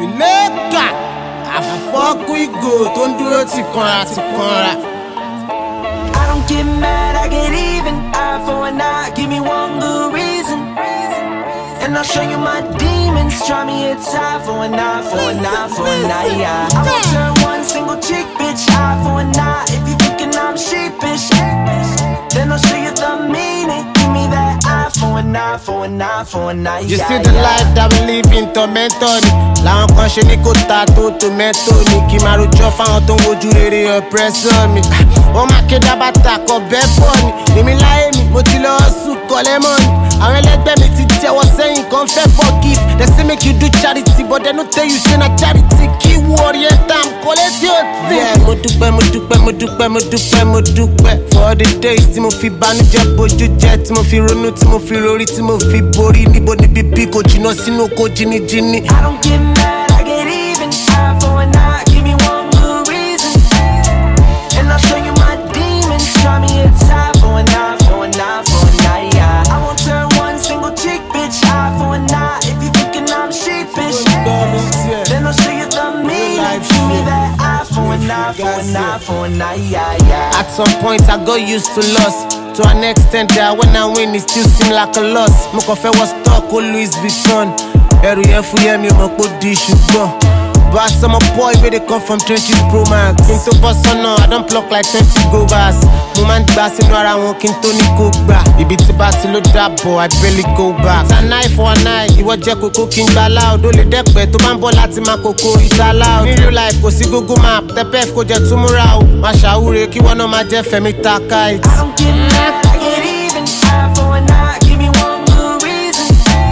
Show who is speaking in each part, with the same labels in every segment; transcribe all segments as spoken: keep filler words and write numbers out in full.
Speaker 1: Ìlẹ́kà àfọ́kù ìgò tó ń dúró ti kanra ti kanra.
Speaker 2: I don't get mad, I get even. Eye for an eye, give me one good reason. And I'll show you my demons. Try me, it's eye for an eye, for an eye, for an eye, yeah. I won't turn one single chick, bitch. Eye for an eye, if you thinking I'm sheepish, then I'll show you the meaning. Give me that eye for an eye, for an eye, for an eye,
Speaker 1: You
Speaker 2: yeah,
Speaker 1: see the
Speaker 2: yeah.
Speaker 1: life that we live in tormento ni. Làwọn kan ṣe ní kò ta tó tomato ni. Kì máa rojọ́ fáwọn tó ń wojú rere oppressor mi. Wọ́n máa ké dábàtà kọ bẹ́ẹ̀ fọ́ ni. Èmi láyé mi, mo ti lọ sùn kọ́lẹ́ mọ́ ni. Àwọn ẹlẹgbẹ́ mi ti jẹ́wọ́ sẹ́yìn kan fẹ́ forgive. They say make you do charity but they no tell you say na charity. Kí warrior tam kọ́lé tí ó ti. Mo dúpẹ́, mo dúpẹ́, mo dúpẹ́, mo dúpẹ́, mo dúpẹ́. For all the days tí mo fi bánújẹ́ bójú jẹ́, tí mo fi ronú, tí mo fi rorí, tí mo fi borí. Níbo ni bíbí kò jìnnà sínú oko jìnnìjìnnì.
Speaker 2: I don't get mad, I get even. Eye for an eye, give me one good reason. And I'll show you my demons. Try me, it's eye for an eye, for an eye, for an eye, yeah. I won't turn one single chick, bitch. Eye for an eye, if you thinking I'm sheepish, then I'll show you the meaning. Give me that eye for an eye, for an eye, for an eye, yeah, yeah.
Speaker 1: At some point I got used to loss. To an extent that when I win it still seem like a loss. Mo kàn fẹ́ wọ stock o Louis Vuitton. Ẹrù yẹn fúyẹ́ mi mọ̀ pé ó di ṣùgbọ́n. But as I'm a boy where they come from trenches pro max. Kí n tó bọ́ sọ́nà, I don't pluck like twenty govers. Mo máa ń gbà sínú ara wọn kí n tó ní kó gbà. Ibi tí bá ti ló dàbọ̀, I barely go back. It's an eye for an eye, ìwọ jẹ́ kókó kí n gbà loud. Ó lè dẹ́pẹ́ tó bá ń bọ̀ láti máa kókó ìta loud. In real life kò sí Google map, tẹ́pẹ́ kò jẹ́ túmúra o. Máa ṣàwúre kí wọ́n náà máa jẹ́ Fẹ́mi Takait.
Speaker 2: I don't get mad, I get even. Eye for an eye, give me one good reason.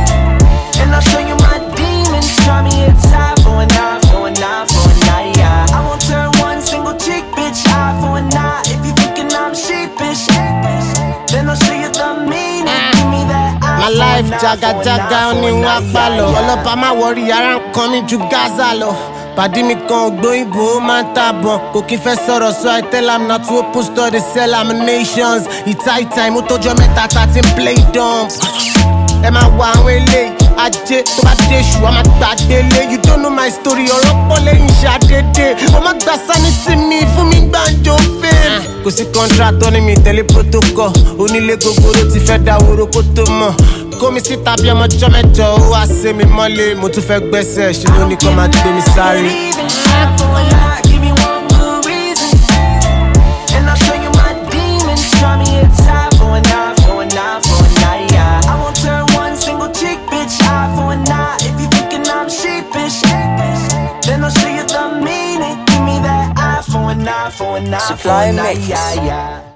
Speaker 2: And I'll show you my demons. Try me, it's eye for an eye, for an eye, for an eye, yeah. I won't turn one single chick, bitch. Eye for an eye, if you thinking I'm sheepish, then I'll show you the meaning. Give me that eye.
Speaker 1: My life jaga jaga ni wá pa lọ. Ọlọ́pàá má wọrí ara ń kan mi ju Gaza lọ. Pàdí mi kan ògbóyìnbó ó máa ń tàbọn. Kò kí fẹ́ sọ̀rọ̀ so I tell am not to open store dey sell laminations. Ìta ìta ìmú tójọ́ mẹ́ta ta ti ń play dumb. Ẹ máa wá àwọn eléyìí. Ajé tó bá dé ṣù, a máa gbà délé. You don't know my story, ọ̀rọ̀ pọ̀ lẹ́yìn ṣàdédé. Ó máa gba sanity mi fún mi gbàǹjo fame. Kò sí contract ní mi tẹ̀lé protocol. Onílé gogoro ti fẹ́ dá woro kó tó mọ̀. Kó mi síta bí ọmọ ọjọ́ mẹ́jọ, ó wá sé mi mọ́lé. Mo tún fẹ́ gbẹ́sẹ̀, ṣe ló ní kó máa gbé mi sáré.
Speaker 2: Eye for an eye, give me one good reason. And I'll show you my demons. Try me, it's eye for an eye, for an eye, for an eye, yeah. I won't turn one single chick, bitch. Eye for an eye, if you thinking I'm sheepish, then I'll show you the meaning. Give me that eye for an eye, for an eye, for an eye, yeah, yeah.